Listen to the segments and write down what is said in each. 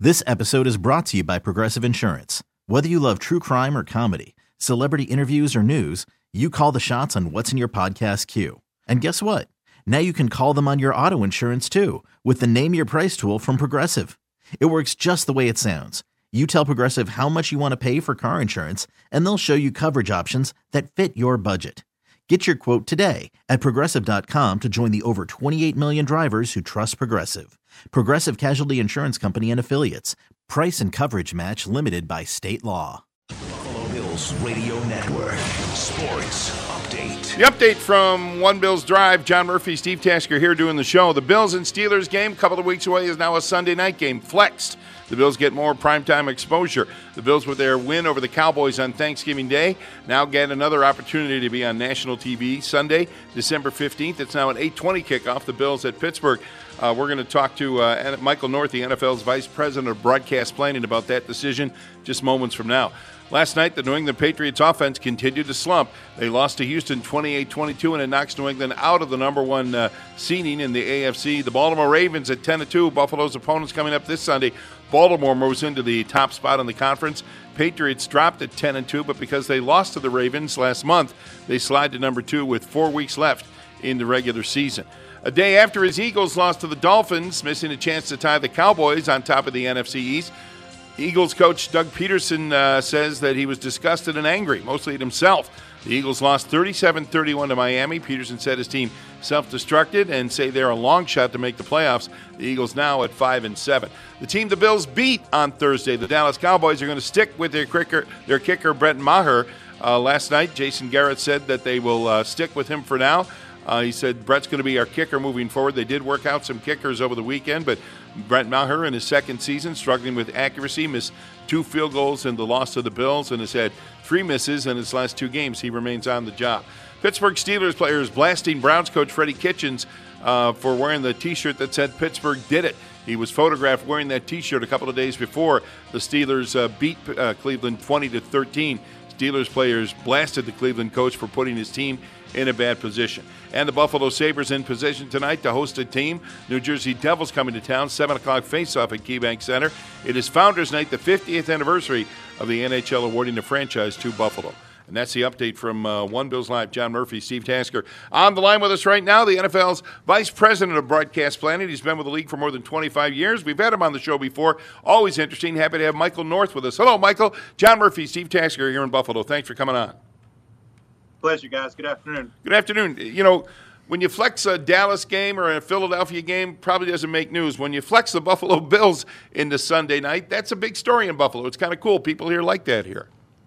This episode is brought to you by Progressive Insurance. Whether you love true crime or comedy, celebrity interviews or news, you call the shots on what's in your podcast queue. And guess what? Now you can call them on your auto insurance too with the Name Your Price tool from Progressive. It works just the way it sounds. You tell Progressive how much you want to pay for car insurance, and they'll show you coverage options that fit your budget. Get your quote today at Progressive.com to join the over 28 million drivers who trust Progressive. Progressive Casualty Insurance Company and Affiliates. Price and coverage match limited by state law. Buffalo Bills Radio Network. Sports Update. The update from One Bills Drive. John Murphy, Steve Tasker here doing the show. The Bills and Steelers game, a couple of weeks away, is now a Sunday night game. Flexed. The Bills get more primetime exposure. The Bills, with their win over the Cowboys on Thanksgiving Day, now get another opportunity to be on national TV Sunday, December 15th. It's now an 8:20 kickoff. The Bills at Pittsburgh. We're going to talk to Michael North, the NFL's Vice President of Broadcast Planning, about that decision just moments from now. Last night, the New England Patriots offense continued to slump. They lost to Houston 28-22, and it knocks New England out of the number one seeding in the AFC. The Baltimore Ravens at 10-2. Buffalo's opponents coming up this Sunday. Baltimore moves into the top spot in the conference. Patriots dropped at 10-2, but because they lost to the Ravens last month, they slide to number 2 with 4 weeks left in the regular season. A day after his Eagles lost to the Dolphins, missing a chance to tie the Cowboys on top of the NFC East, Eagles coach Doug Peterson says that he was disgusted and angry, mostly at himself. The Eagles lost 37-31 to Miami. Peterson said his team self-destructed and say they're a long shot to make the playoffs. The Eagles now at 5-7. The team the Bills beat on Thursday, the Dallas Cowboys, are going to stick with their kicker Brett Maher. Last night, Jason Garrett said that they will stick with him for now. He said Brett's going to be our kicker moving forward. They did work out some kickers over the weekend, but Brett Maher in his second season struggling with accuracy, missed 2 field goals in the loss to the Bills, and has had 3 misses in his last 2 games. He remains on the job. Pittsburgh Steelers players blasting Browns coach Freddie Kitchens for wearing the T-shirt that said Pittsburgh did it. He was photographed wearing that T-shirt a couple of days before the Steelers beat Cleveland 20-13. Steelers players blasted the Cleveland coach for putting his team in a bad position. And the Buffalo Sabres in position tonight to host a team. New Jersey Devils coming to town, 7 o'clock face-off at KeyBank Center. It is Founders Night, the 50th anniversary of the NHL awarding the franchise to Buffalo. And that's the update from One Bills Live. John Murphy, Steve Tasker. On the line with us right now, the NFL's Vice President of Broadcast Planning. He's been with the league for more than 25 years. We've had him on the show before. Always interesting. Happy to have Michael North with us. Hello, Michael. John Murphy, Steve Tasker here in Buffalo. Thanks for coming on. Pleasure, guys. Good afternoon. Good afternoon. You know, when you flex a Dallas game or a Philadelphia game, probably doesn't make news. When you flex the Buffalo Bills into Sunday night, that's a big story in Buffalo. It's kind of cool. People here like that here.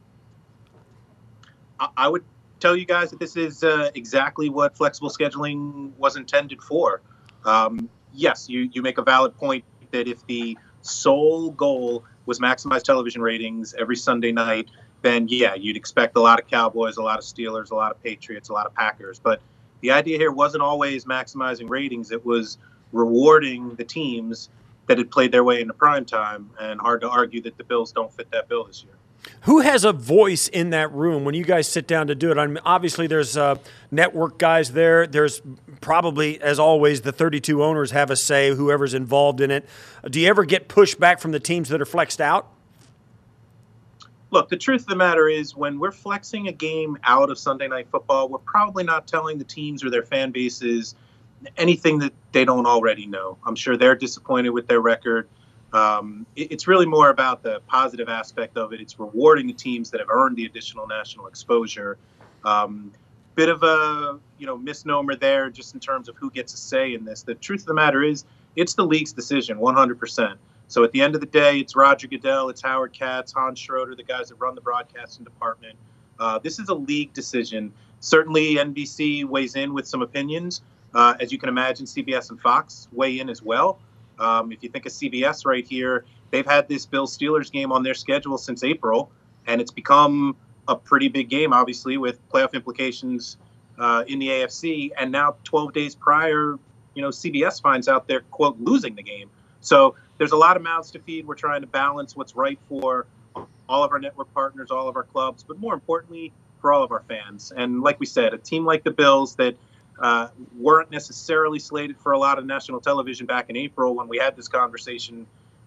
I would tell you guys that this is exactly what flexible scheduling was intended for. Yes, you make a valid point that if the sole goal was maximize television ratings every Sunday night, then yeah, you'd expect a lot of Cowboys, a lot of Steelers, a lot of Patriots, a lot of Packers. But the idea here wasn't always maximizing ratings. It was rewarding the teams that had played their way into primetime, and hard to argue that the Bills don't fit that bill this year. Who has a voice in that room when you guys sit down to do it? I mean, obviously, there's network guys there. There's probably, as always, the 32 owners have a say, whoever's involved in it. Do you ever get pushback from the teams that are flexed out? Look, the truth of the matter is when we're flexing a game out of Sunday Night Football, we're probably not telling the teams or their fan bases anything that they don't already know. I'm sure they're disappointed with their record. It's really more about the positive aspect of it. It's rewarding the teams that have earned the additional national exposure. Bit of a misnomer there just in terms of who gets a say in this. The truth of the matter is it's the league's decision, 100%. So at the end of the day, it's Roger Goodell, it's Howard Katz, Hans Schroeder, the guys that run the broadcasting department. This is a league decision. Certainly NBC weighs in with some opinions. As you can imagine, CBS and Fox weigh in as well. If you think of CBS right here, they've had this Bills-Steelers game on their schedule since April, and it's become a pretty big game, obviously, with playoff implications in the AFC. And now 12 days prior, CBS finds out they're, quote, losing the game. So there's a lot of mouths to feed. We're trying to balance what's right for all of our network partners, all of our clubs, but more importantly, for all of our fans. And like we said, a team like the Bills that weren't necessarily slated for a lot of national television back in April when we had this conversation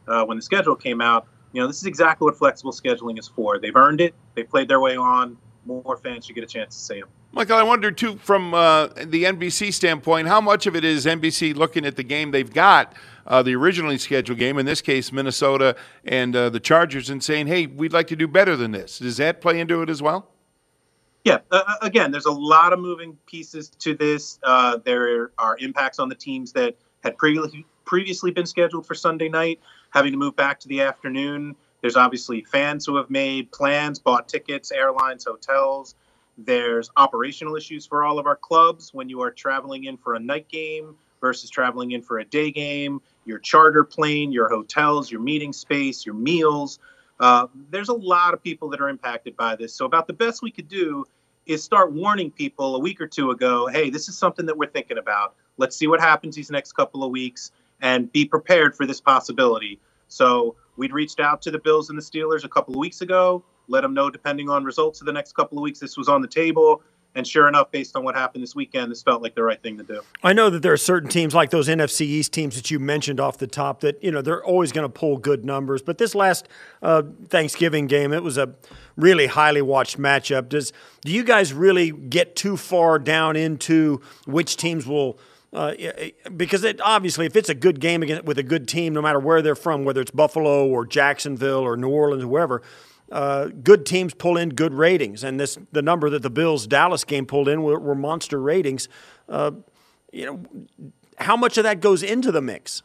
when the schedule came out, this is exactly what flexible scheduling is for. They've earned it. They played their way on. More fans should get a chance to see them. Michael, I wonder, too, from the NBC standpoint, how much of it is NBC looking at the game they've got, the originally scheduled game, in this case Minnesota and the Chargers, and saying, hey, we'd like to do better than this. Does that play into it as well? Yeah. Again, there's a lot of moving pieces to this. There are impacts on the teams that had previously been scheduled for Sunday night, having to move back to the afternoon. There's obviously fans who have made plans, bought tickets, airlines, hotels. There's operational issues for all of our clubs when you are traveling in for a night game versus traveling in for a day game, your charter plane, your hotels, your meeting space, your meals. There's a lot of people that are impacted by this. So about the best we could do is start warning people a week or two ago, hey, this is something that we're thinking about. Let's see what happens these next couple of weeks and be prepared for this possibility. So we'd reached out to the Bills and the Steelers a couple of weeks ago, let them know depending on results of the next couple of weeks, this was on the table. And sure enough, based on what happened this weekend, this felt like the right thing to do. I know that there are certain teams like those NFC East teams that you mentioned off the top that, they're always going to pull good numbers. But this last Thanksgiving game, it was a really highly watched matchup. Do you guys really get too far down into which teams will because obviously if it's a good game with a good team, no matter where they're from, whether it's Buffalo or Jacksonville or New Orleans or wherever, good teams pull in good ratings, and the number that the Bills-Dallas game pulled in were monster ratings. How much of that goes into the mix?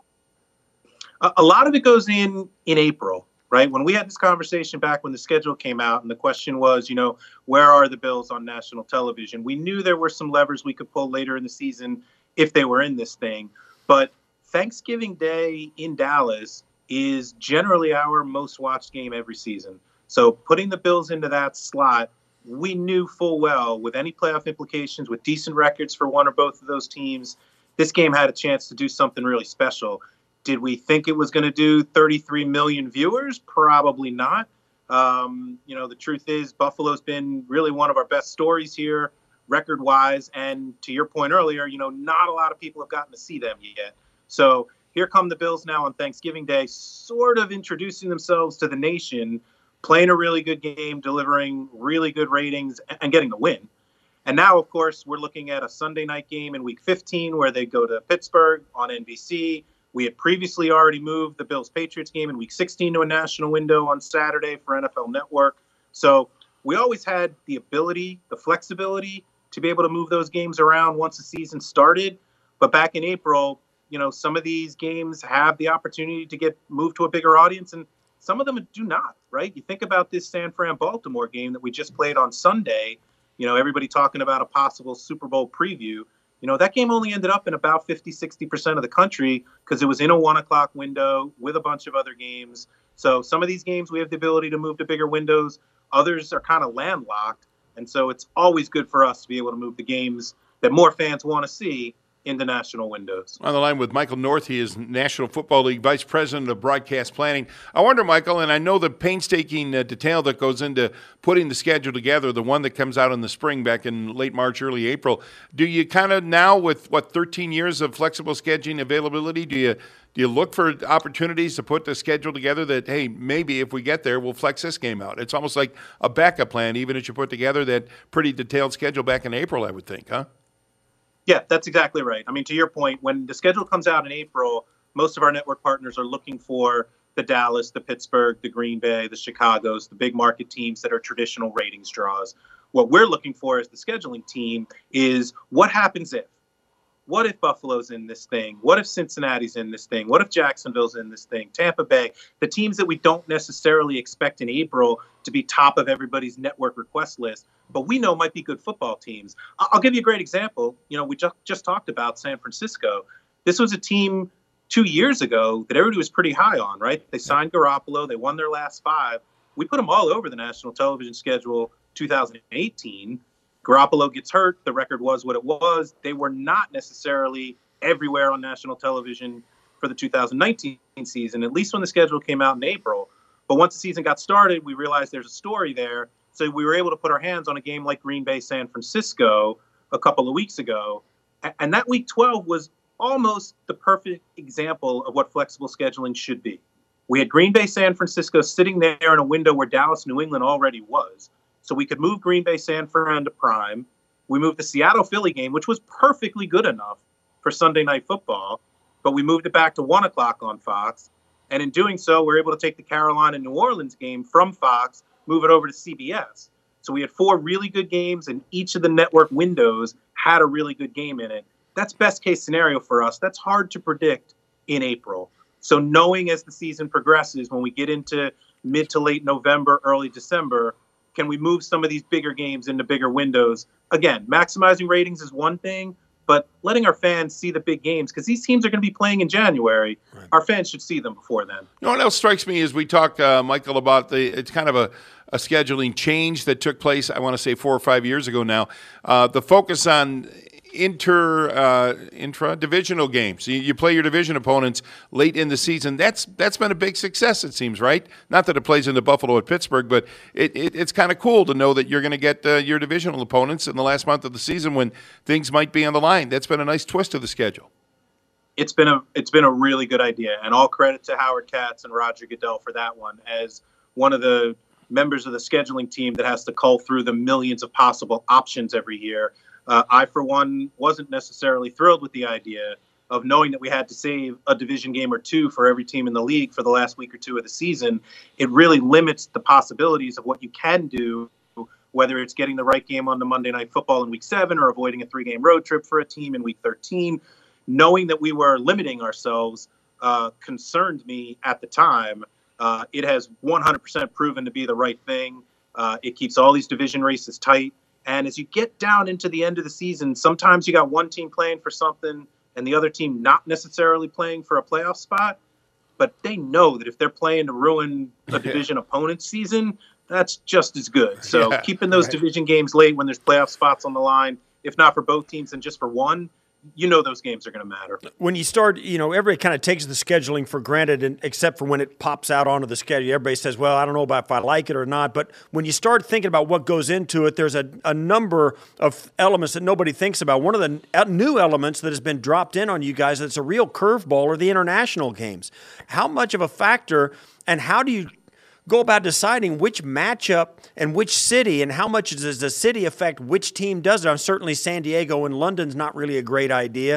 A lot of it goes in April, right? When we had this conversation back when the schedule came out, and the question was, where are the Bills on national television? We knew there were some levers we could pull later in the season if they were in this thing, but Thanksgiving Day in Dallas is generally our most watched game every season. So putting the Bills into that slot, we knew full well with any playoff implications, with decent records for one or both of those teams, this game had a chance to do something really special. Did we think it was going to do 33 million viewers? Probably not. The truth is Buffalo's been really one of our best stories here record-wise. And to your point earlier, not a lot of people have gotten to see them yet. So here come the Bills now on Thanksgiving Day, sort of introducing themselves to the nation, playing a really good game, delivering really good ratings, and getting the win. And now, of course, we're looking at a Sunday night game in Week 15 where they go to Pittsburgh on NBC. We had previously already moved the Bills-Patriots game in Week 16 to a national window on Saturday for NFL Network. So we always had the ability, the flexibility to be able to move those games around once the season started. But back in April, some of these games have the opportunity to get moved to a bigger audience, and some of them do not, right? You think about this San Fran-Baltimore game that we just played on Sunday, everybody talking about a possible Super Bowl preview. That game only ended up in about 50-60% of the country because it was in a 1 o'clock window with a bunch of other games. So some of these games we have the ability to move to bigger windows. Others are kind of landlocked. And so it's always good for us to be able to move the games that more fans want to see into national windows. On the line with Michael North, he is National Football League Vice President of Broadcast Planning. I wonder, Michael, and I know the painstaking detail that goes into putting the schedule together, the one that comes out in the spring back in late March, early April. Do you kind of now, with 13 years of flexible scheduling availability, do you look for opportunities to put the schedule together that, hey, maybe if we get there, we'll flex this game out? It's almost like a backup plan, even as you put together that pretty detailed schedule back in April, I would think, huh? Yeah, that's exactly right. I mean, to your point, when the schedule comes out in April, most of our network partners are looking for the Dallas, the Pittsburgh, the Green Bay, the Chicagos, the big market teams that are traditional ratings draws. What we're looking for as the scheduling team is what happens if? What if Buffalo's in this thing? What if Cincinnati's in this thing? What if Jacksonville's in this thing? Tampa Bay, the teams that we don't necessarily expect in April to be top of everybody's network request list, but we know might be good football teams. I'll give you a great example. We just talked about San Francisco. This was a team 2 years ago that everybody was pretty high on, right? They signed Garoppolo. They won their last 5. We put them all over the national television schedule 2018. Garoppolo gets hurt. The record was what it was. They were not necessarily everywhere on national television for the 2019 season, at least when the schedule came out in April. But once the season got started, we realized there's a story there. So we were able to put our hands on a game like Green Bay, San Francisco a couple of weeks ago. And that Week 12 was almost the perfect example of what flexible scheduling should be. We had Green Bay, San Francisco sitting there in a window where Dallas, New England already was. So we could move Green Bay, San Fran to prime. We moved the Seattle Philly game, which was perfectly good enough for Sunday Night Football, but we moved it back to 1 o'clock on Fox. And in doing so, we're able to take the Carolina New Orleans game from Fox, move it over to CBS. So we had 4 really good games, and each of the network windows had a really good game in it. That's best case scenario for us. That's hard to predict in April. So knowing as the season progresses, when we get into mid to late November, early December, can we move some of these bigger games into bigger windows? Again, maximizing ratings is one thing, but letting our fans see the big games, because these teams are going to be playing in January. Right. Our fans should see them before then. You know what else strikes me is we talk, Michael, about it's kind of a scheduling change that took place, I want to say 4 or 5 years ago now. The focus on intra-divisional games. You play your division opponents late in the season. That's been a big success, it seems, right? Not that it plays into Buffalo at Pittsburgh, but it's kind of cool to know that you're going to get your divisional opponents in the last month of the season when things might be on the line. That's been a nice twist to the schedule. It's been a really good idea, and all credit to Howard Katz and Roger Goodell for that one, as one of the members of the scheduling team that has to cull through the millions of possible options every year. I, for one, wasn't necessarily thrilled with the idea of knowing that we had to save a division game or 2 for every team in the league for the last week or 2 of the season. It really limits the possibilities of what you can do, whether it's getting the right game on the Monday Night Football in week 7 or avoiding a 3-game road trip for a team in week 13. Knowing that we were limiting ourselves concerned me at the time. It has 100% proven to be the right thing. It keeps all these division races tight. And as you get down into the end of the season, sometimes you got one team playing for something and the other team not necessarily playing for a playoff spot. But they know that if they're playing to ruin a division opponent's season, that's just as good. So keeping those division games late when there's playoff spots on the line, if not for both teams and just for one, you know those games are going to matter. When you start, everybody kind of takes the scheduling for granted, and except for when it pops out onto the schedule. Everybody says, well, I don't know about if I like it or not. But when you start thinking about what goes into it, there's a number of elements that nobody thinks about. One of the new elements that has been dropped in on you guys that's a real curveball are the international games. How much of a factor, and how do you go about deciding which matchup and which city, and how much does the city affect which team does it? Certainly San Diego and London's not really a great idea,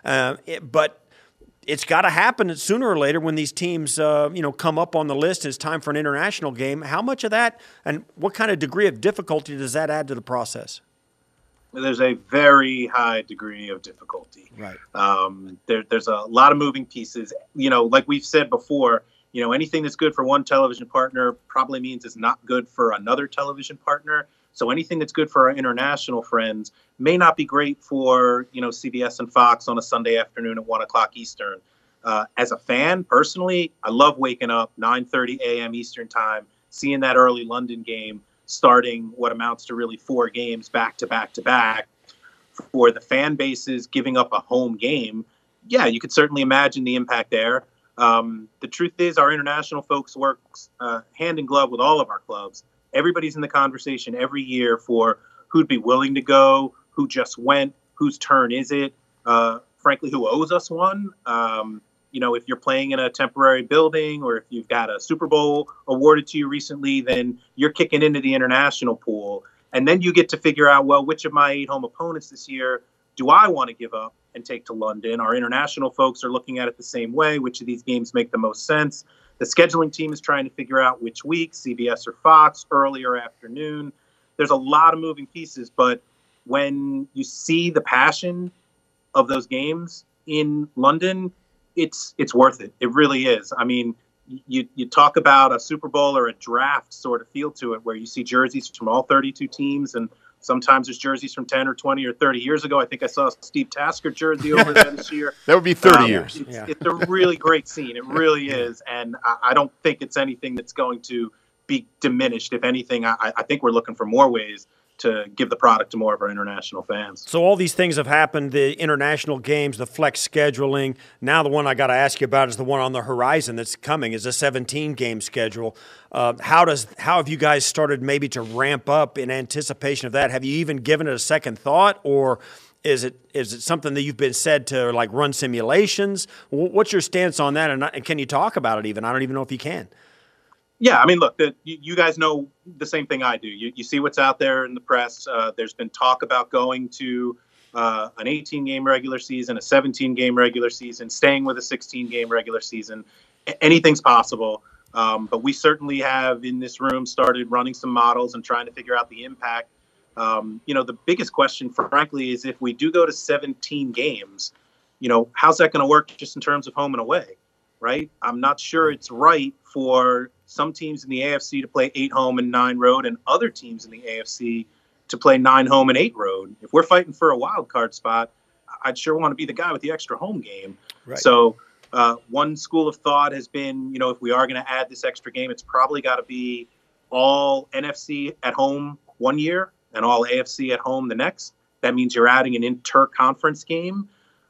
but it's got to happen sooner or later when these teams come up on the list and it's time for an international game. How much of that and what kind of degree of difficulty does that add to the process? There's a very high degree of difficulty. Right. There's a lot of moving pieces. Like we've said before, anything that's good for one television partner probably means it's not good for another television partner. So anything that's good for our international friends may not be great for, CBS and Fox on a Sunday afternoon at 1 o'clock Eastern. As a fan, personally, I love waking up 9:30 a.m. Eastern time, seeing that early London game, starting what amounts to really 4 games back to back to back. For the fan bases giving up a home game, yeah, you could certainly imagine the impact there. The truth is our international folks work hand in glove with all of our clubs. Everybody's in the conversation every year for who'd be willing to go, who just went, whose turn is it, frankly, who owes us one. If you're playing in a temporary building or if you've got a Super Bowl awarded to you recently, then you're kicking into the international pool. And then you get to figure out, well, which of my 8 home opponents this year do I want to give up and take to London? Our international folks are looking at it the same way. Which of these games make the most sense? The scheduling team is trying to figure out which week, CBS or Fox, early or afternoon. There's a lot of moving pieces, but when you see the passion of those games in London, it's worth it. It really is. I mean, you talk about a Super Bowl or a draft sort of feel to it where you see jerseys from all 32 teams, and sometimes there's jerseys from 10 or 20 or 30 years ago. I think I saw a Steve Tasker jersey over there this year. That would be 30 years. It's a really great scene. It really is. And I don't think it's anything that's going to be diminished. If anything, I think we're looking for more ways to give the product to more of our international fans. So all these things have happened, the international games, the flex scheduling. Now the one I got to ask you about is the one on the horizon that's coming, is a 17-game schedule. How have you guys started maybe to ramp up in anticipation of that? Have you even given it a second thought, or Is it something that you've been said to like run simulations? What's your stance on that? And can you talk about it even? I don't even know if you can. Yeah, I mean, look, you guys know the same thing I do. You see what's out there in the press. There's been talk about going to an 18-game regular season, a 17-game regular season, staying with a 16-game regular season. Anything's possible. But we certainly have in this room started running some models and trying to figure out the impact. The biggest question, frankly, is if we do go to 17 games, how's that going to work just in terms of home and away, right? I'm not sure it's right for some teams in the AFC to play 8 home and 9 road, and other teams in the AFC to play 9 home and 8 road. If we're fighting for a wild card spot, I'd sure want to be the guy with the extra home game. Right. So one school of thought has been, if we are going to add this extra game, it's probably got to be all NFC at home one year and all AFC at home the next. That means you're adding an inter-conference game.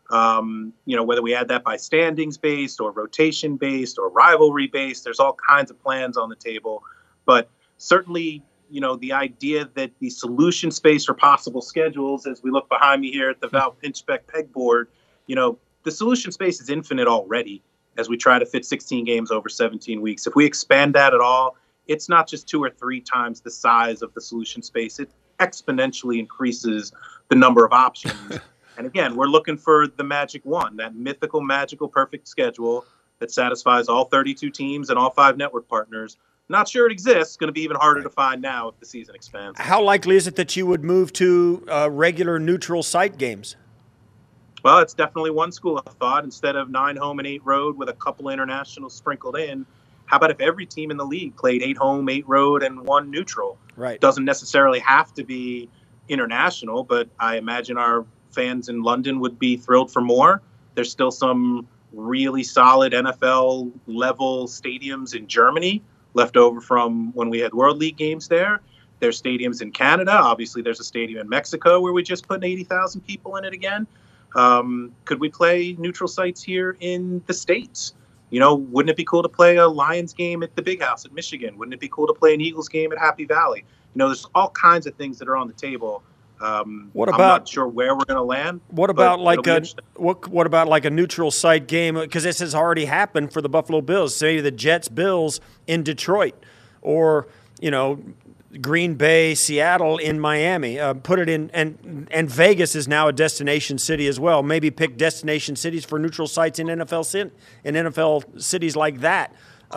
Whether we add that by standings based or rotation based or rivalry based, there's all kinds of plans on the table. But certainly, the idea that the solution space for possible schedules, as we look behind me here at the Val Pinchbeck pegboard, the solution space is infinite already as we try to fit 16 games over 17 weeks. If we expand that at all, it's not just 2 or 3 times the size of the solution space. It exponentially increases the number of options. And again, we're looking for the magic one, that mythical, magical, perfect schedule that satisfies all 32 teams and all 5 network partners. Not sure it exists. It's going to be even harder to find now if the season expands. How likely is it that you would move to regular neutral site games? Well, it's definitely one school of thought. Instead of 9 home and 8 road with a couple internationals sprinkled in, how about if every team in the league played 8 home, 8 road, and 1 neutral? Right. Doesn't necessarily have to be international, but I imagine our fans in London would be thrilled for more. There's still some really solid NFL level stadiums in Germany left over from when we had World League games there. There's stadiums in Canada. Obviously, there's a stadium in Mexico where we just put 80,000 people in it again. Could we play neutral sites here in the States? Wouldn't it be cool to play a Lions game at the Big House at Michigan? Wouldn't it be cool to play an Eagles game at Happy Valley? There's all kinds of things that are on the table. I'm not sure where we're going to land. What about like a neutral site game? Because this has already happened for the Buffalo Bills. Say the Jets Bills in Detroit, or Green Bay, Seattle in Miami. Put it in, and Vegas is now a destination city as well. Maybe pick destination cities for neutral sites in NFL cities like that.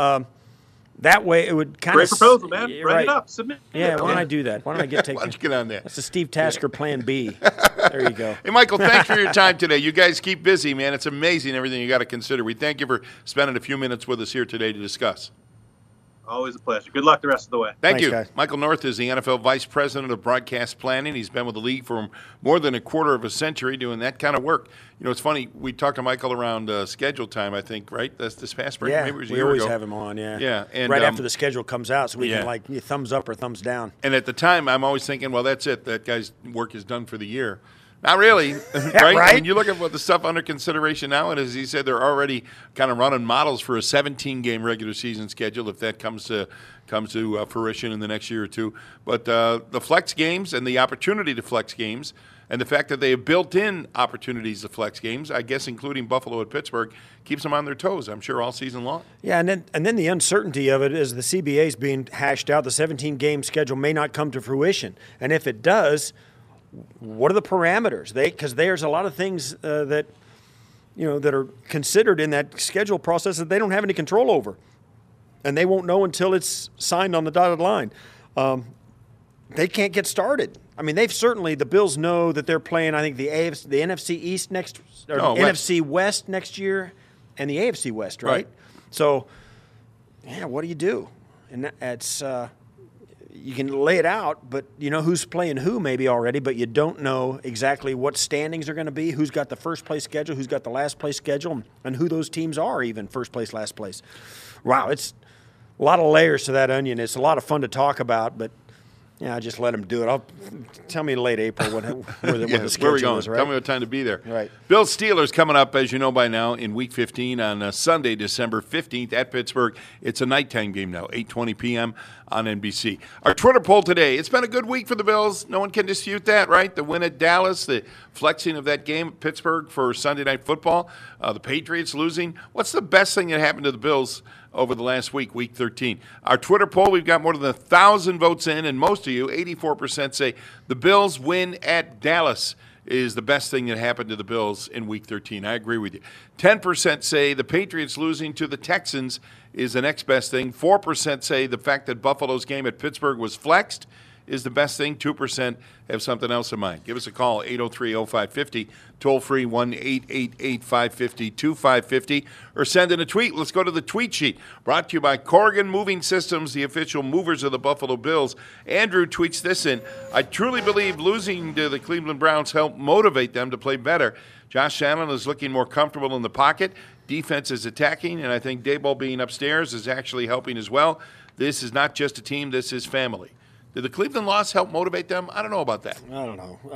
That way, it would kind of... Great proposal, man. Write it up. Submit it. Yeah, why don't I do that? Why don't I take... Why don't you get on there? That's the Steve Tasker Plan B. There you go. Hey, Michael, thanks for your time today. You guys keep busy, man. It's amazing everything you got to consider. We thank you for spending a few minutes with us here today to discuss. Always a pleasure. Good luck the rest of the way. Thanks, you. Guys. Michael North is the NFL Vice President of Broadcast Planning. He's been with the league for more than a quarter of a century doing that kind of work. It's funny. We talked to Michael around schedule time, I think, right? That's this past spring. Yeah, maybe it was we always have him on, yeah. Yeah. And, right after the schedule comes out, so we can thumbs up or thumbs down. And at the time, I'm always thinking, well, that's it. That guy's work is done for the year. Not really, right? I mean, you look at what the stuff under consideration now, and as he said, they're already kind of running models for a 17-game regular season schedule if that comes to fruition in the next year or two. But the flex games and the opportunity to flex games and the fact that they have built in opportunities to flex games, I guess including Buffalo at Pittsburgh, keeps them on their toes, I'm sure, all season long. Yeah, and then the uncertainty of it is the CBA is being hashed out. The 17-game schedule may not come to fruition. And if it does, what are the parameters? Because there's a lot of things that are considered in that schedule process that they don't have any control over. And they won't know until it's signed on the dotted line. They can't get started. I mean, the Bills know that they're playing, I think, the NFC East NFC West next year and the AFC West, right? So, what do you do? And it's you can lay it out, but you know who's playing who maybe already, but you don't know exactly what standings are going to be, who's got the first place schedule, who's got the last place schedule, and who those teams are even, first place, last place. Wow, it's a lot of layers to that onion. It's a lot of fun to talk about, but Yeah, I just let them do it. Tell me late April what the schedule where are we going? is, right? Tell me what time to be there. Right. Bills Steelers coming up, as you know by now, in Week 15 on Sunday, December 15th at Pittsburgh. It's a nighttime game now, 8:20 p.m. on NBC. Our Twitter poll today, it's been a good week for the Bills. No one can dispute that, right? The win at Dallas, the flexing of that game at Pittsburgh for Sunday Night Football, the Patriots losing. What's the best thing that happened to the Bills over the last week, Week 13? Our Twitter poll, we've got more than 1,000 votes in, and most of you, 84%, say the Bills win at Dallas is the best thing that happened to the Bills in Week 13. I agree with you. 10% say the Patriots losing to the Texans is the next best thing. 4% say the fact that Buffalo's game at Pittsburgh was flexed is the best thing. 2% have something else in mind. Give us a call, 803-0550, toll-free 1-888-550-2550, or send in a tweet. Let's go to the tweet sheet, brought to you by Corrigan Moving Systems, the official movers of the Buffalo Bills. Andrew tweets this in, I truly believe losing to the Cleveland Browns helped motivate them to play better. Josh Allen is looking more comfortable in the pocket. Defense is attacking, and I think Daboll being upstairs is actually helping as well. This is not just a team, this is family. Did the Cleveland loss help motivate them? I don't know about that. I don't know.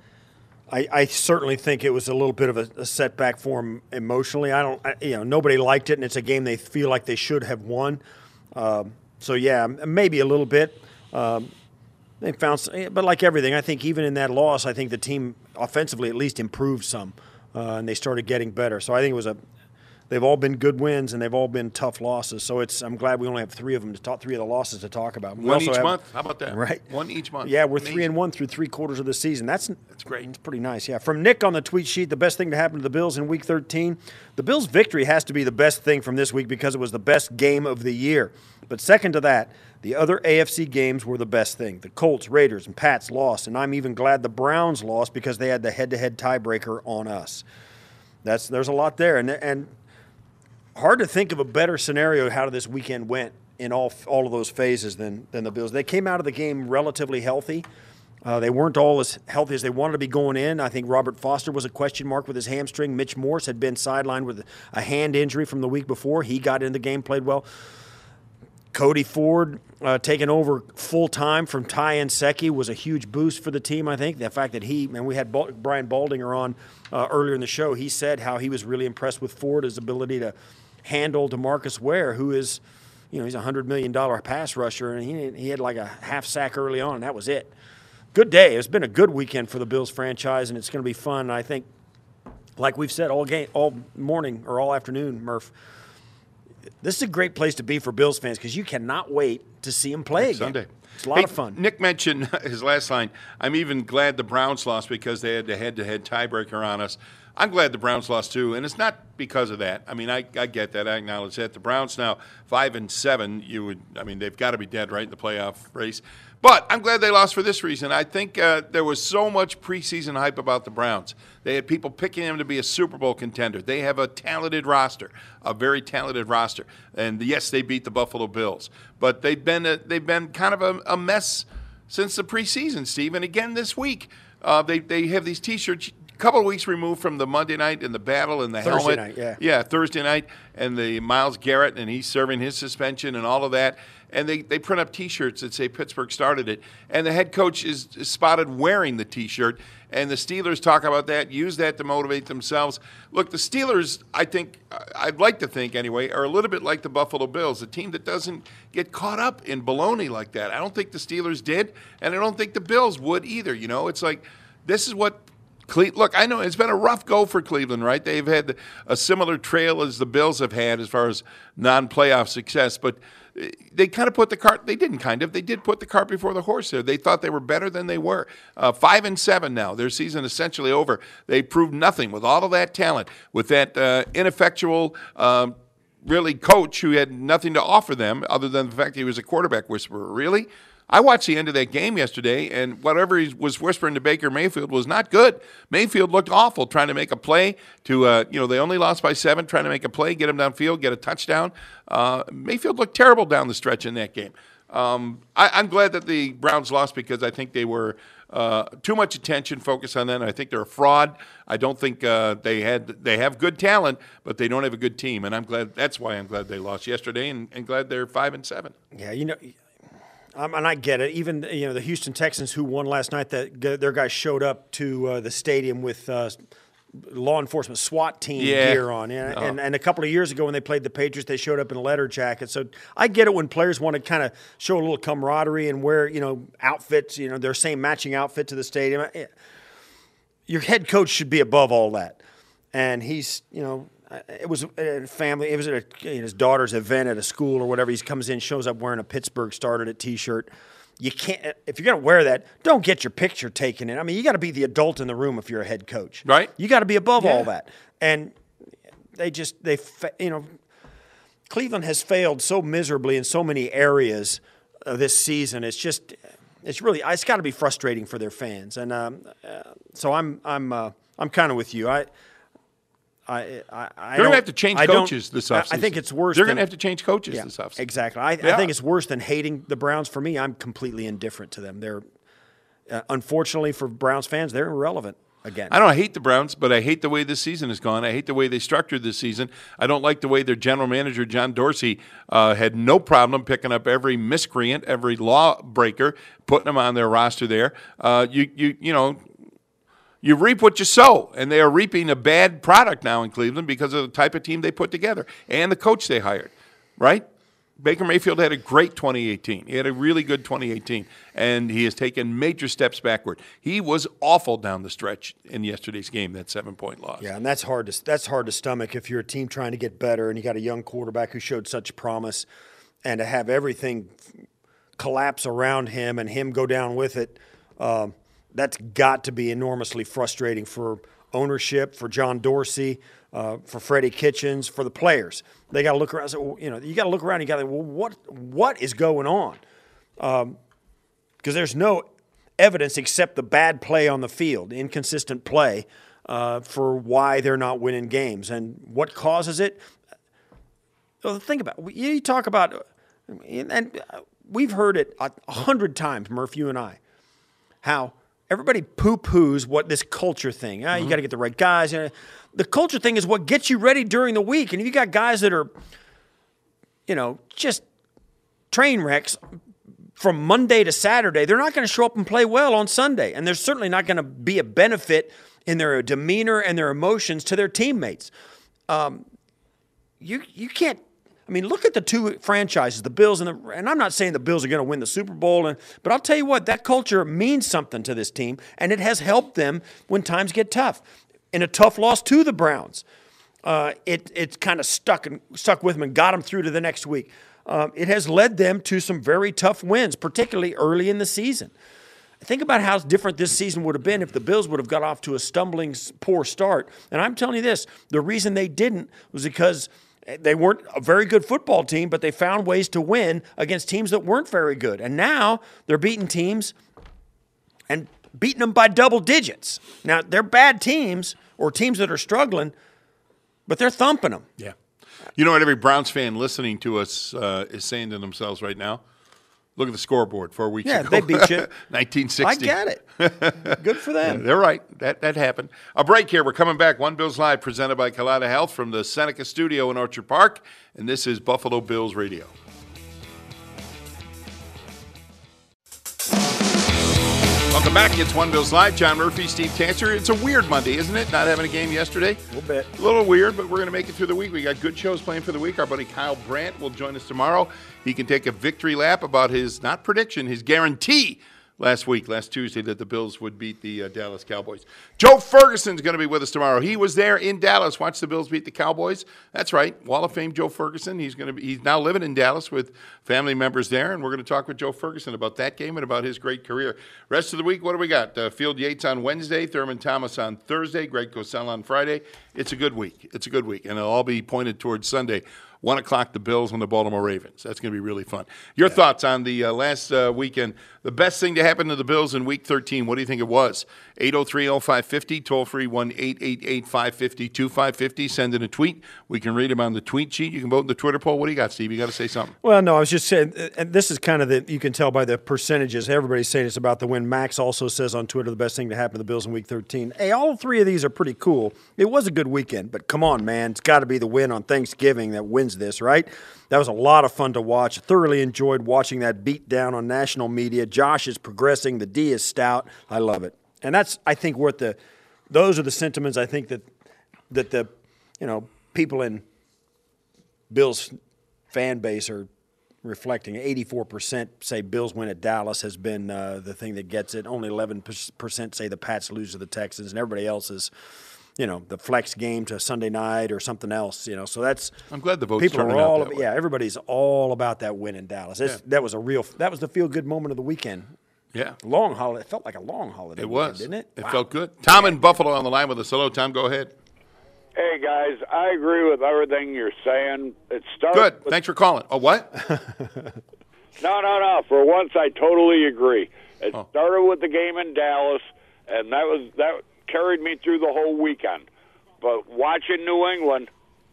I certainly think it was a little bit of a setback for them emotionally. Nobody liked it, and it's a game they feel like they should have won. So yeah, maybe a little bit. They found, but like everything, I think even in that loss, I think the team offensively at least improved some, and they started getting better. So I think it was they've all been good wins, and they've all been tough losses. So I'm glad we only have three of them to talk, three of the losses to talk about. One each month? How about that? Right. One each month. Yeah, we're 3-1 through 3 quarters of the season. That's great. It's pretty nice, yeah. From Nick on the tweet sheet, the best thing to happen to the Bills in Week 13, the Bills' victory has to be the best thing from this week because it was the best game of the year. But second to that, the other AFC games were the best thing. The Colts, Raiders, and Pats lost, and I'm even glad the Browns lost because they had the head-to-head tiebreaker on us. There's a lot there, and hard to think of a better scenario how this weekend went in all of those phases than the Bills. They came out of the game relatively healthy. They weren't all as healthy as they wanted to be going in. I think Robert Foster was a question mark with his hamstring. Mitch Morse had been sidelined with a hand injury from the week before. He got in the game, played well. Cody Ford taking over full-time from Ty Nsekhe was a huge boost for the team, I think. The fact that we had Brian Baldinger on earlier in the show, he said how he was really impressed with Ford, his ability to handle DeMarcus Ware, who is, he's a $100 million pass rusher, and he had like a half sack early on, and that was it. Good day. It's been a good weekend for the Bills franchise, and it's going to be fun. I think, like we've said all morning or all afternoon, Murph, this is a great place to be for Bills fans because you cannot wait to see them play again. Sunday. It's a lot of fun. Nick mentioned his last line, I'm even glad the Browns lost because they had the head-to-head tiebreaker on us. I'm glad the Browns lost too, and it's not because of that. I mean, I get that. I acknowledge that. The Browns now 5-7. They've got to be dead, right, in the playoff race. But I'm glad they lost for this reason. I think there was so much preseason hype about the Browns. They had people picking them to be a Super Bowl contender. They have a talented roster, a very talented roster. And yes, they beat the Buffalo Bills, but they've been kind of a mess since the preseason, Steve. And again this week, they have these T-shirts. Couple of weeks removed from the Monday night and the battle and the Thursday helmet. Night, yeah, Thursday night, and the Myles Garrett, and he's serving his suspension and all of that. And they print up T-shirts that say Pittsburgh started it. And the head coach is spotted wearing the T-shirt. And the Steelers talk about that, use that to motivate themselves. Look, the Steelers, I'd like to think anyway, are a little bit like the Buffalo Bills, a team that doesn't get caught up in baloney like that. I don't think the Steelers did, and I don't think the Bills would either. It's like this is what look, I know it's been a rough go for Cleveland, right? They've had a similar trail as the Bills have had as far as non-playoff success, but they kind of put the cart. They didn't kind of. They did put the cart before the horse there. They thought they were better than they were. 5-7 now. Their season essentially over. They proved nothing with all of that talent, with that ineffectual really coach who had nothing to offer them other than the fact he was a quarterback whisperer. Really? I watched the end of that game yesterday, and whatever he was whispering to Baker Mayfield was not good. Mayfield looked awful trying to make a play to, they only lost by 7, trying to make a play, get him downfield, get a touchdown. Mayfield looked terrible down the stretch in that game. I'm glad that the Browns lost because I think they were too much attention focused on them. I think they're a fraud. I don't think they have good talent, but they don't have a good team, and I'm glad. That's why I'm glad they lost yesterday, and glad they're 5-7. Yeah, And I get it. Even the Houston Texans who won last night, their guys showed up to the stadium with law enforcement SWAT team gear on. And a couple of years ago when they played the Patriots, they showed up in leather jackets. So I get it when players want to kind of show a little camaraderie and wear, outfits, their same matching outfit to the stadium. Your head coach should be above all that. And he's, it was a family. It was at his daughter's event at a school or whatever. He comes in, shows up wearing a Pittsburgh Started T-shirt. You can't, if you're going to wear that, don't get your picture taken in. I mean, you got to be the adult in the room if you're a head coach. Right. You got to be above all that. And Cleveland has failed so miserably in so many areas this season. It's got to be frustrating for their fans. And so I'm kind of with you. They're going to have to change coaches this offseason. I think it's worse. They're going to have to change coaches this offseason. Exactly. I think it's worse than hating the Browns. For me, I'm completely indifferent to them. They're unfortunately for Browns fans, they're irrelevant again. I don't hate the Browns, but I hate the way this season has gone. I hate the way they structured this season. I don't like the way their general manager, John Dorsey, had no problem picking up every miscreant, every lawbreaker, putting them on their roster there. You reap what you sow, and they are reaping a bad product now in Cleveland because of the type of team they put together and the coach they hired, right? Baker Mayfield had a great 2018. He had a really good 2018, and he has taken major steps backward. He was awful down the stretch in yesterday's game, that 7-point loss. Yeah, and that's hard to stomach if you're a team trying to get better and you got a young quarterback who showed such promise, and to have everything collapse around him and him go down with it. That's got to be enormously frustrating for ownership, for John Dorsey, for Freddie Kitchens, for the players. They got to look around. You got to look around. You got to, what is going on? Because there's no evidence except the bad play on the field, inconsistent play, for why they're not winning games and what causes it. Well, think about it. You talk about, and we've heard it 100 times, Murph, you and I, how everybody poo-poos what this culture thing. You got to get the right guys. The culture thing is what gets you ready during the week. And if you got guys that are, just train wrecks from Monday to Saturday, they're not going to show up and play well on Sunday. And there's certainly not going to be a benefit in their demeanor and their emotions to their teammates. You can't. I mean, look at the two franchises, the Bills and I'm not saying the Bills are going to win the Super Bowl, but I'll tell you what, that culture means something to this team, and it has helped them when times get tough. In a tough loss to the Browns, it kind of stuck with them and got them through to the next week. It has led them to some very tough wins, particularly early in the season. Think about how different this season would have been if the Bills would have got off to a stumbling, poor start. And I'm telling you this, the reason they didn't was because they weren't a very good football team, but they found ways to win against teams that weren't very good. And now they're beating teams and beating them by double digits. Now, they're bad teams or teams that are struggling, but they're thumping them. Yeah. You know what every Browns fan listening to us is saying to themselves right now? Look at the scoreboard 4 weeks ago. Yeah, they beat you. 1960. I get it. Good for them. Yeah, they're right. That happened. A break here. We're coming back. One Bills Live presented by Kaleida Health from the Seneca Studio in Orchard Park. And this is Buffalo Bills Radio. Welcome back. It's One Bills Live. John Murphy, Steve Tanser. It's a weird Monday, isn't it? Not having a game yesterday. A little bit. A little weird, but we're going to make it through the week. We got good shows playing for the week. Our buddy Kyle Brandt will join us tomorrow. He can take a victory lap about his, not prediction, his guarantee last Tuesday, that the Bills would beat the Dallas Cowboys. Joe Ferguson's going to be with us tomorrow. He was there in Dallas. Watch the Bills beat the Cowboys. That's right. Wall of Fame Joe Ferguson. He's now living in Dallas with family members there, and we're going to talk with Joe Ferguson about that game and about his great career. Rest of the week, what do we got? Field Yates on Wednesday, Thurman Thomas on Thursday, Greg Cosell on Friday. It's a good week. And it'll all be pointed towards Sunday. 1 o'clock, the Bills and the Baltimore Ravens. That's going to be really fun. Your thoughts on the last weekend? The best thing to happen to the Bills in Week 13, what do you think it was? 803-0550, toll-free 1-888-550-2550. Send in a tweet. We can read them on the tweet sheet. You can vote in the Twitter poll. What do you got, Steve? You got to say something. Well, no, I was just saying, and this is kind of you can tell by the percentages. Everybody's saying it's about the win. Max also says on Twitter the best thing to happen to the Bills in Week 13. Hey, all three of these are pretty cool. It was a good weekend, but come on, man. It's got to be the win on Thanksgiving that wins wins this, right? That was a lot of fun to watch. Thoroughly enjoyed watching that beat down on national media. Josh is progressing. The D is stout. I love it. And that's, I think, those are the sentiments I think that the people in Bills fan base are reflecting. 84% say Bills win at Dallas has been the thing that gets it. Only 11% say the Pats lose to the Texans, and everybody else is, the flex game to Sunday night or something else. So that's. I'm glad the votes people turning are all out that way. Yeah, everybody's all about that win in Dallas. That was the feel good moment of the weekend. Yeah, long holiday. It felt like a long holiday. It weekend, was, didn't it? It Wow. felt good. Tom in Buffalo on the line with us. Hello, Tom. Go ahead. Hey, guys, I agree with everything you're saying. It starts Good. Thanks for calling. Oh, what? No. For once, I totally agree. It started with the game in Dallas, and that carried me through the whole weekend. But watching New England,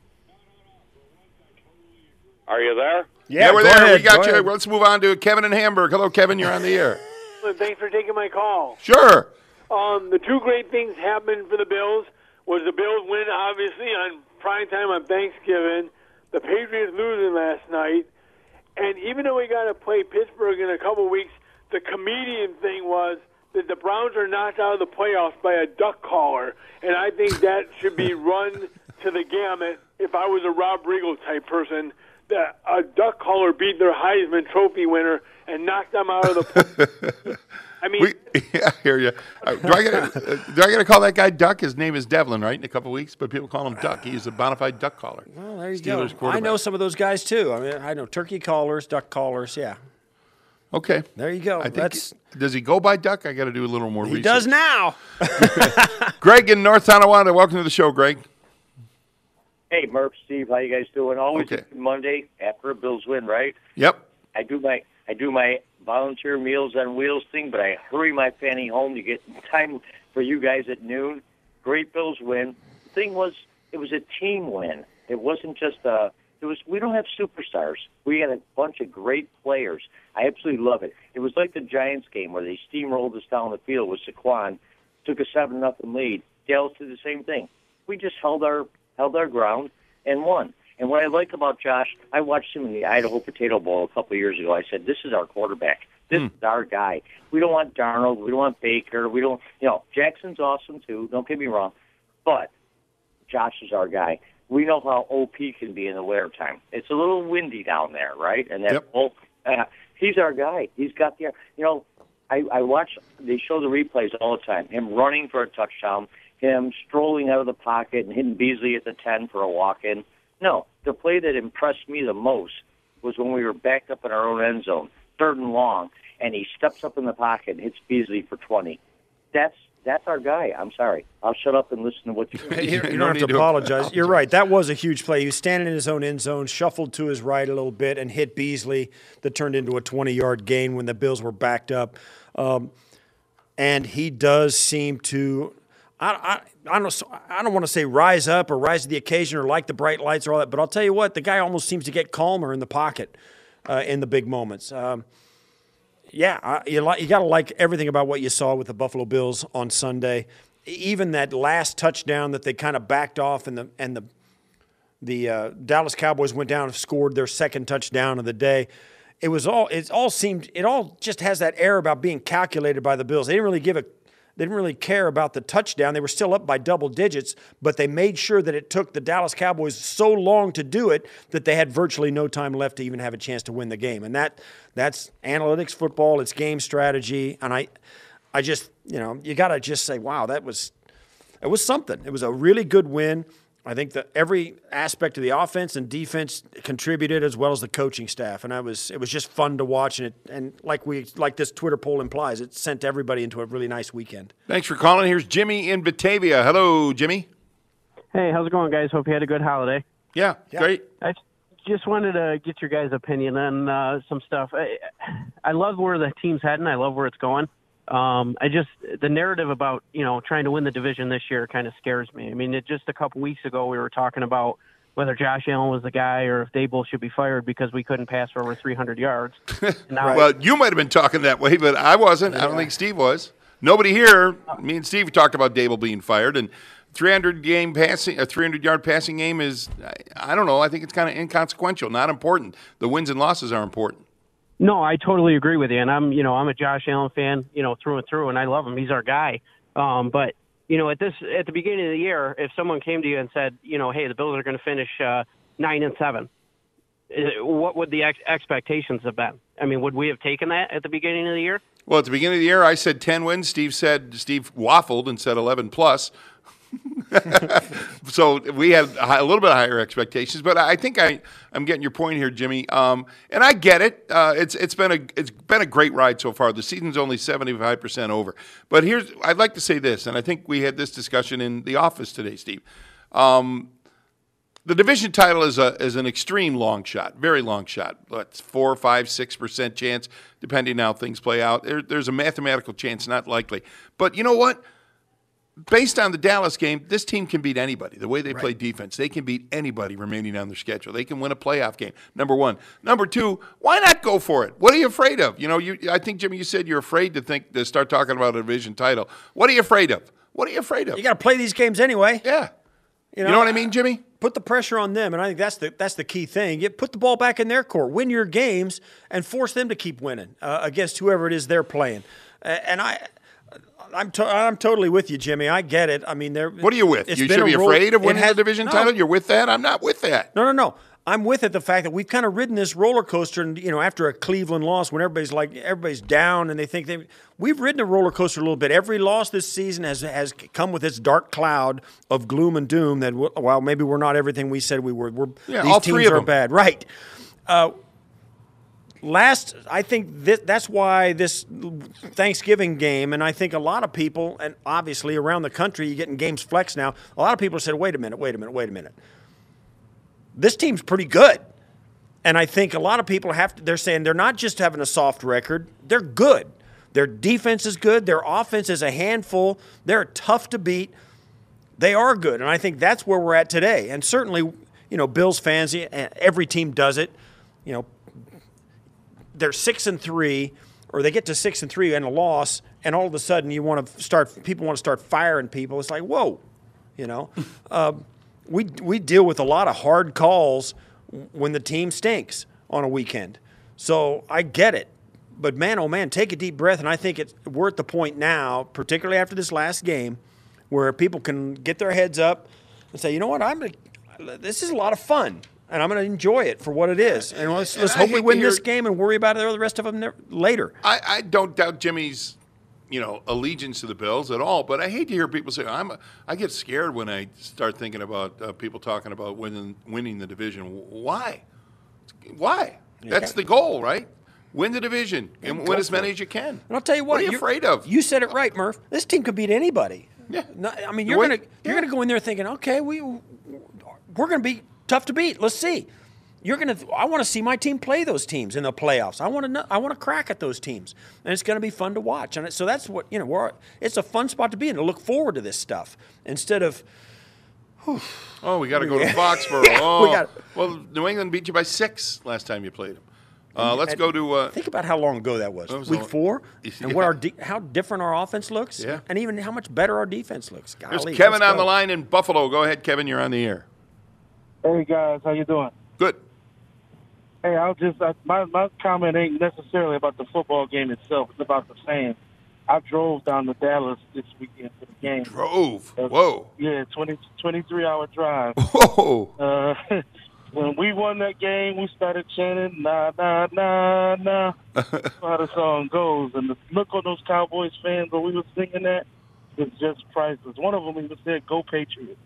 are you there? Yeah, we're go there. ahead, We got go you. ahead. Let's move on to Kevin in Hamburg. Hello, Kevin. You're on the air. Thanks for taking my call. Sure. The two great things happened for the Bills was the Bills win, obviously, on primetime on Thanksgiving, the Patriots losing last night, and even though we got to play Pittsburgh in a couple of weeks, the comedian thing was that the Browns are knocked out of the playoffs by a duck caller, and I think that should be run to the gamut if I was a Rob Riggle type person, that a duck caller beat their Heisman Trophy winner and knocked them out of the I mean, I hear you. Do I get to call that guy Duck? His name is Devlin, right? In a couple weeks, but people call him Duck. He's a bona fide duck caller. Well, there you Steelers go. I quarterback. know some of those guys too. I mean, I know turkey callers, duck callers. Yeah, Okay. there you go. I think does he go by Duck? I got to do a little more he research. does now. Greg in North Tonawanda. Welcome to the show, Greg. Hey, Murph, Steve, how you guys doing? Always Okay. Monday after a Bills win, right? Yep. I do my volunteer Meals on Wheels thing, but I hurry my fanny home to get time for you guys at noon. Great Bills win. The thing was, it was a team win. It wasn't just we don't have superstars. We had a bunch of great players. I absolutely love it. It was like the Giants game where they steamrolled us down the field with Saquon, took a 7-0 lead. Dallas did the same thing. We just held our ground and won. And what I like about Josh, I watched him in the Idaho Potato Bowl a couple of years ago. I said, this is our quarterback. This is our guy. We don't want Darnold. We don't want Baker. We don't, Jackson's awesome too. Don't get me wrong. But Josh is our guy. We know how OP can be in the wintertime. It's a little windy down there, right? And that he's our guy. He's got the, I watch, they show the replays all the time. Him running for a touchdown, him strolling out of the pocket and hitting Beasley at the 10 for a walk-in. No, the play that impressed me the most was when we were backed up in our own end zone, 3rd and long, and he steps up in the pocket and hits Beasley for 20. That's our guy. I'm sorry. I'll shut up and listen to what you say. You don't have to apologize. You're right. That was a huge play. He was standing in his own end zone, shuffled to his right a little bit, and hit Beasley that turned into a 20-yard gain when the Bills were backed up. And he does seem to I don't want to say rise up or rise to the occasion or like the bright lights or all that, but I'll tell you what, the guy almost seems to get calmer in the pocket in the big moments. You got to like everything about what you saw with the Buffalo Bills on Sunday. Even that last touchdown that they kind of backed off and the Dallas Cowboys went down and scored their second touchdown of the day. It all just has that air about being calculated by the Bills. They didn't really care about the touchdown. They were still up by double digits, but they made sure that it took the Dallas Cowboys so long to do it that they had virtually no time left to even have a chance to win the game. And that's analytics football. It's game strategy. And I just, you got to just say, wow, it was something. It was a really good win. I think that every aspect of the offense and defense contributed, as well as the coaching staff, and it was just fun to watch. And like this Twitter poll implies, it sent everybody into a really nice weekend. Thanks for calling. Here's Jimmy in Batavia. Hello, Jimmy. Hey, how's it going, guys? Hope you had a good holiday. Yeah. Great. I just wanted to get your guys' opinion on some stuff. I love where the team's heading. I love where it's going. The narrative about, trying to win the division this year kind of scares me. I mean, just a couple weeks ago, we were talking about whether Josh Allen was the guy or if Daboll should be fired because we couldn't pass for over 300 yards. Well, you might have been talking that way, but I wasn't. Yeah. I don't think Steve was. Nobody here, me and Steve talked about Daboll being fired, and 300-yard passing game is, I don't know, I think it's kind of inconsequential, not important. The wins and losses are important. No, I totally agree with you, and I'm a Josh Allen fan, through and through, and I love him. He's our guy. But at the beginning of the year, if someone came to you and said, hey, the Bills are going to finish 9-7, what would the expectations have been? I mean, would we have taken that at the beginning of the year? Well, at the beginning of the year, I said 10 wins. Steve waffled and said 11 plus. So we had a little bit higher expectations, but I think I'm getting your point here, Jimmy. And I get it. It's been a great ride so far. The season's only 75% over. But I'd like to say this, and I think we had this discussion in the office today, Steve. The division title is an extreme long shot, very long shot. It's 4, 5, 6% chance, depending on how things play out. There's a mathematical chance, not likely. But you know what? Based on the Dallas game, this team can beat anybody. The way they play defense, they can beat anybody remaining on their schedule. They can win a playoff game, number one. Number two, why not go for it? What are you afraid of? I think, Jimmy, you said you're afraid to start talking about a division title. What are you afraid of? What are you afraid of? You got to play these games anyway. Yeah. You know what I mean, Jimmy? Put the pressure on them, and I think that's the key thing. Put the ball back in their court. Win your games and force them to keep winning against whoever it is they're playing. And I'm totally with you, Jimmy. I get it. I mean, what are you with? You should be afraid of winning the division title? You're with that? I'm not with that. No. I'm with it. The fact that we've kind of ridden this roller coaster, and after a Cleveland loss, when everybody's down and they think we've ridden a roller coaster a little bit. Every loss this season has come with this dark cloud of gloom and doom. That while maybe we're not everything we said we were. These all teams three of are them. bad, right? I think that's why this Thanksgiving game, and I think a lot of people, and obviously around the country, you're getting games flexed now. A lot of people said, wait a minute. This team's pretty good. And I think a lot of people they're saying they're not just having a soft record, they're good. Their defense is good. Their offense is a handful. They're tough to beat. They are good. And I think that's where we're at today. And certainly, Bills fans, every team does it. They're 6-3, or they get to 6-3 and a loss, and all of a sudden people want to start firing people. It's like, whoa, we deal with a lot of hard calls when the team stinks on a weekend. So I get it. But man, oh man, take a deep breath. And I think we're at the point now, particularly after this last game, where people can get their heads up and say, you know what, this is a lot of fun. And I'm going to enjoy it for what it is. And let's hope we win this game and worry about the rest of them later. I don't doubt Jimmy's allegiance to the Bills at all, but I hate to hear people say, I get scared when I start thinking about people talking about winning the division. Why? That's the goal, right? Win the division and win as many as you can. And I'll tell you what are you afraid of? You said it right, Murph. This team could beat anybody. Yeah. I mean, you're gonna go in there thinking, okay, we're gonna be tough to beat. Let's see. I want to see my team play those teams in the playoffs. I want to crack at those teams, and it's going to be fun to watch. And so that's what it's a fun spot to be in, to look forward to this stuff instead of. Oh, we got to go to Foxborough. Yeah, well, New England beat you by 6 last time you played them. Let's go to. Think about how long ago that was. Week 4, and how different our offense looks, and even how much better our defense looks. Golly, there's Kevin on the line in Buffalo. Go ahead, Kevin. You're on the air. Hey guys, how you doing? Good. Hey, my comment ain't necessarily about the football game itself. It's about the fans. I drove down to Dallas this weekend for the game. Drove? Whoa. Yeah, 23-hour drive. Whoa. When we won that game, we started chanting, nah, nah, nah, nah. That's how the song goes. And the look on those Cowboys fans when we were singing that is just priceless. One of them even said, go Patriots.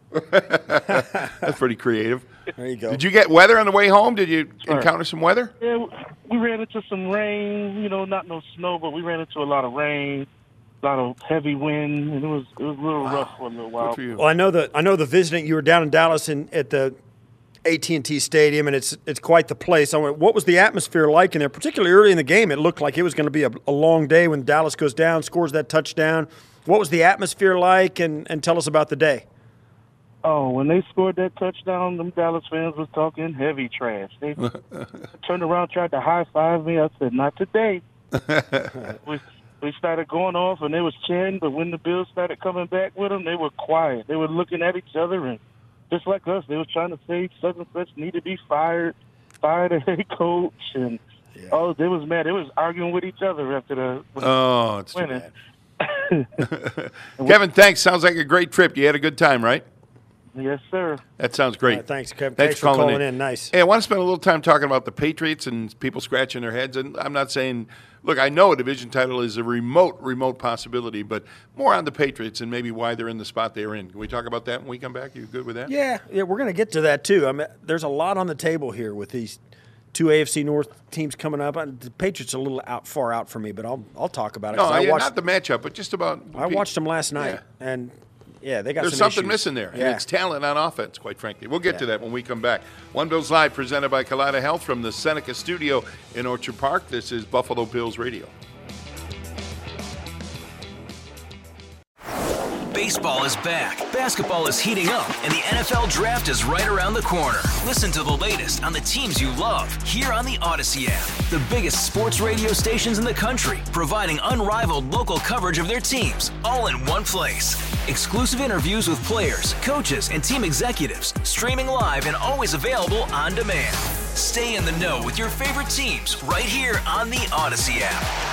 That's pretty creative. There you go. Did you get weather on the way home? Did you encounter some weather? Yeah, we ran into some rain. Not no snow, but we ran into a lot of rain, a lot of heavy wind, and it was a little rough for a little while. Well, I know the visiting. You were down in Dallas at the AT&T Stadium, and it's quite the place. What was the atmosphere like in there? Particularly early in the game, it looked like it was going to be a long day when Dallas goes down, scores that touchdown. What was the atmosphere like? And tell us about the day. Oh, when they scored that touchdown, them Dallas fans was talking heavy trash. They turned around, tried to high-five me. I said, not today. They started going off, and they was cheering, but when the Bills started coming back with them, they were quiet. They were looking at each other, and just like us, they were trying to say such and such need to be fired, fire the head coach, and they was mad. They was arguing with each other after the it's winning. Too bad. Kevin, thanks. Sounds like a great trip. You had a good time, right? Yes, sir. That sounds great. Thanks, Kevin. Thanks for calling in. Nice. Hey, I want to spend a little time talking about the Patriots and people scratching their heads. And I'm not saying, look, I know a division title is a remote possibility, but more on the Patriots and maybe why they're in the spot they're in. Can we talk about that when we come back? You good with that? Yeah, we're going to get to that too. I mean, there's a lot on the table here with these two AFC North teams coming up. The Patriots are a little far out for me, but I'll talk about it. No, not the matchup, but just about. I watched them last night, and they got There's some something issues. missing there, and it's talent on offense, quite frankly. We'll get to that when we come back. One Bills Live, presented by Kaleida Health from the Seneca Studio in Orchard Park. This is Buffalo Bills Radio. Baseball is back, basketball is heating up, and the NFL Draft is right around the corner. Listen to the latest on the teams you love here on the Odyssey app. The biggest sports radio stations in the country, providing unrivaled local coverage of their teams, all in one place. Exclusive interviews with players, coaches, and team executives, streaming live and always available on demand. Stay in the know with your favorite teams right here on the Odyssey app.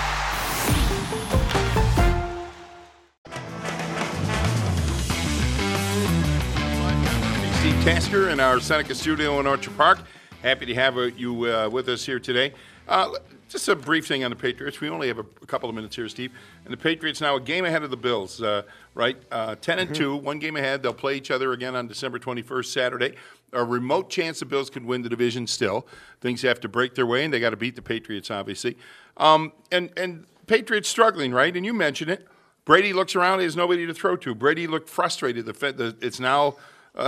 Steve Tasker in our Seneca Studio in Orchard Park. Happy to have you with us here today. Just a brief thing on the Patriots. We only have a couple of minutes here, Steve. And the Patriots now a game ahead of the Bills, right? 10-2, one game ahead. They'll play each other again on December 21st, Saturday. A remote chance the Bills could win the division still. Things have to break their way, and they got to beat the Patriots, obviously. And Patriots struggling, right? And you mentioned it. Brady looks around, he has nobody to throw to. Brady looked frustrated. It's now...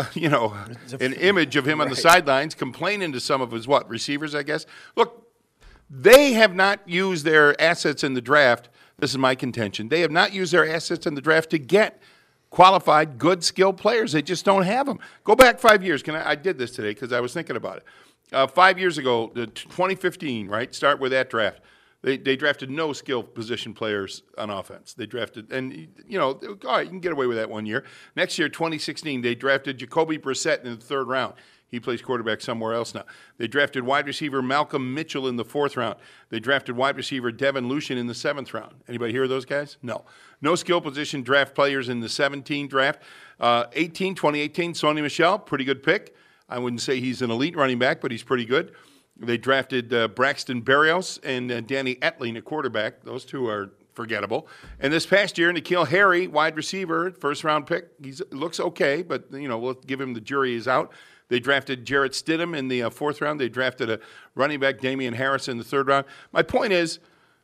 an image of him on the sidelines complaining to some of his receivers, I guess. Look, they have not used their assets in the draft. This is my contention. They have not used their assets in the draft to get qualified, good, skilled players. They just don't have them. Go back 5 years. I did this today because I was thinking about it. 5 years ago, 2015, right? Start with that draft. They drafted no skilled position players on offense. They drafted, and, all right, you can get away with that 1 year. Next year, 2016, they drafted Jacoby Brissett in the third round. He plays quarterback somewhere else now. They drafted wide receiver Malcolm Mitchell in the fourth round. They drafted wide receiver Devin Lucien in the seventh round. Anybody hear of those guys? No. No skill position draft players in the 17 draft. 2018, Sony Michel, pretty good pick. I wouldn't say he's an elite running back, but he's pretty good. They drafted Braxton Berrios and Danny Etling, a quarterback. Those two are forgettable. And this past year, N'Keal Harry, wide receiver, first-round pick. He looks okay, but, we'll give him the jury is out. They drafted Jarrett Stidham in the fourth round. They drafted a running back, Damian Harris, in the third round. My point is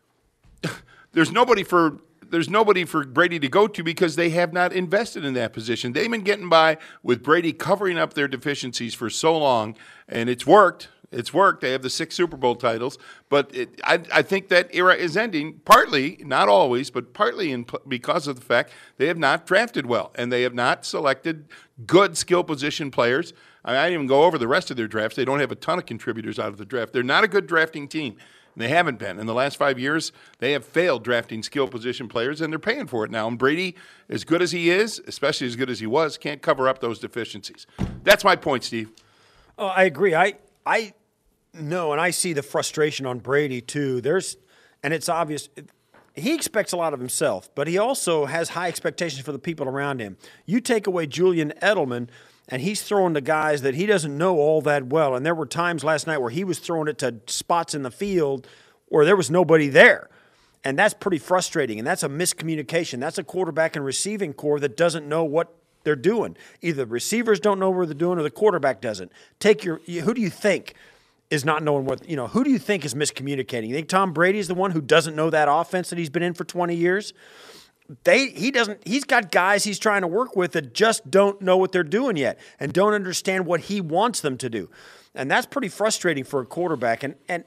there's nobody for Brady to go to because they have not invested in that position. They've been getting by with Brady covering up their deficiencies for so long, and it's worked. It's worked. They have the 6 Super Bowl titles. But I think that era is ending, partly, not always, but partly because of the fact they have not drafted well, and they have not selected good skill position players. I didn't even go over the rest of their drafts. They don't have a ton of contributors out of the draft. They're not a good drafting team. They haven't been. In the last 5 years, they have failed drafting skill position players, and they're paying for it now. And Brady, as good as he is, especially as good as he was, can't cover up those deficiencies. That's my point, Steve. Oh, I agree. I know, and I see the frustration on Brady too. And it's obvious. He expects a lot of himself, but he also has high expectations for the people around him. You take away Julian Edelman, and he's throwing to guys that he doesn't know all that well. And there were times last night where he was throwing it to spots in the field where there was nobody there. And that's pretty frustrating, and that's a miscommunication. That's a quarterback and receiving core that doesn't know what they're doing. Either the receivers don't know what they're doing or the quarterback doesn't. Who do you think is not knowing who do you think is miscommunicating? You think Tom Brady is the one who doesn't know that offense that he's been in for 20 years? He's got guys he's trying to work with that just don't know what they're doing yet and don't understand what he wants them to do. And that's pretty frustrating for a quarterback. And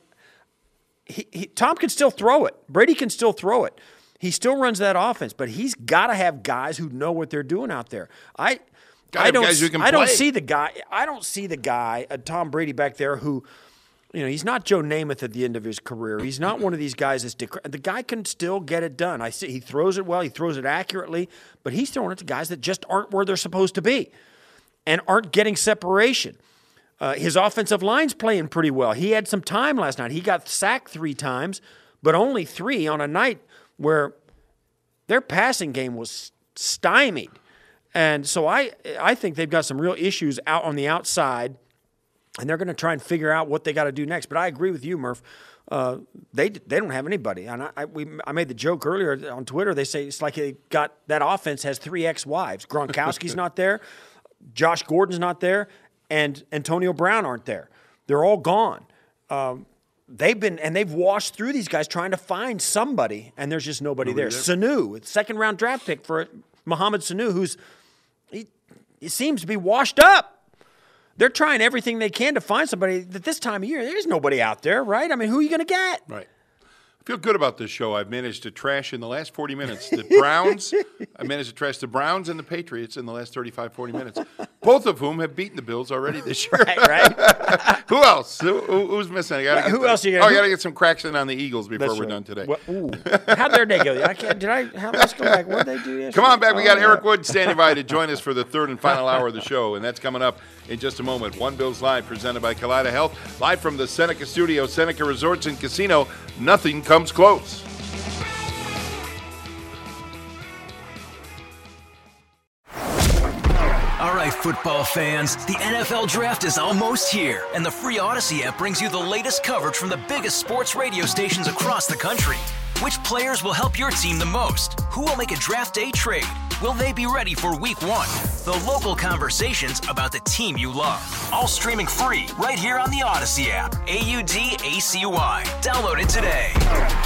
Tom can still throw it. Brady can still throw it. He still runs that offense, but he's got to have guys who know what they're doing out there. I don't see the guy, Tom Brady back there who, he's not Joe Namath at the end of his career. He's not one of these guys the guy can still get it done. I see he throws it well, he throws it accurately, but he's throwing it to guys that just aren't where they're supposed to be and aren't getting separation. His offensive line's playing pretty well. He had some time last night. He got sacked 3 times, but only 3 on a night where their passing game was stymied. And so I think they've got some real issues out on the outside, and they're going to try and figure out what they got to do next. But I agree with you, Murph. They don't have anybody. And I made the joke earlier on Twitter. They say it's like that offense has 3 ex-wives. Gronkowski's not there. Josh Gordon's not there. And Antonio Brown aren't there. They're all gone. They've washed through these guys trying to find somebody, and there's just nobody there. Sanu, second-round draft pick for Mohamed Sanu, he seems to be washed up. They're trying everything they can to find somebody. That this time of year, there's nobody out there, right? I mean, who are you going to get? Right. I feel good about this show. I've managed to trash in the last 40 minutes the Browns. I managed to trash the Browns and the Patriots in the last 35, 40 minutes, both of whom have beaten the Bills already this year. Right. Who else? Who's missing? Who else? I got to get some cracks in on the Eagles before we're done today. How'd their day go? Let's go back. What did they do yesterday? Come on back. We got Eric Wood standing by to join us for the third and final hour of the show, and that's coming up in just a moment. One Bills Live, presented by Kaleida Health. Live from the Seneca Studio, Seneca Resorts and Casino. Nothing comes close. All right, football fans, the NFL Draft is almost here, and the free Odyssey app brings you the latest coverage from the biggest sports radio stations across the country. Which players will help your team the most? Who will make a draft day trade? Will they be ready for week 1? The local conversations about the team you love. All streaming free right here on the Odyssey app. AUDACY. Download it today.